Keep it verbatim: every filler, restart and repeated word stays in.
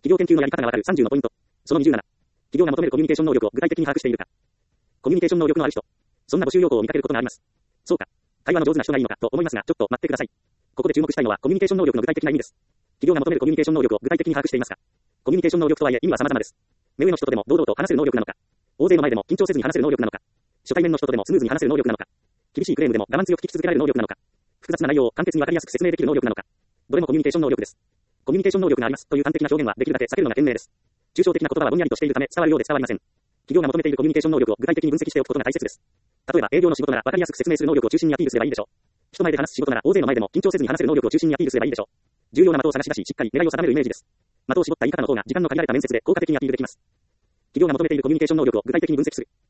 業研究のやり方がわかるさんじゅうのポイント。そのにじゅうなな。企業が求めるコミュニケーション能力を具体的に把握しているか。コミュニケーション能力のある人。そんな募集要項を見かけることがあります。そうか。会話の上手な人がいいのかと思いますが、ちょっと待ってください。ここで注目したいのはコミュニケーション能力の具体的な意味です。企業が求めるコミュニケーション能力を具体的に把握していますか。コミュニケーション能力とはいえ意味は様々です。目上の人とでも堂々と話せる能力なのか。大勢の前でも緊張せずに話せる能力なのか。初対面の人とでもスムーズに話せる能力なのか。厳しいクレームでも我慢強く聞き続けられる能力なのか。複雑な内容を簡潔にわかりやすく説明できる能力なのか。どれもコミュニケーション能力です。コミュニケーション能力がありますという端的な表現はできるだけ避けるのが賢明です。抽象的な言葉はぼんやりとしているため伝わるようで伝わりません。企業が求めているコミュニケーション能力を具体的に分析しておくことが大切です。例えば営業の仕事なら分かりやすく説明する能力を中心にアピールすればいいでしょう。人前で話す仕事なら大勢の前でも緊張せずに話せる能力を中心にアピールすればいいでしょう。重要な的を探し出ししっかり狙いを定めるイメージです。的を絞った言い方の方が時間の限られた面接で効果的にアピールできます。企業が求めているコミュニケーション能力を具体的に分析する。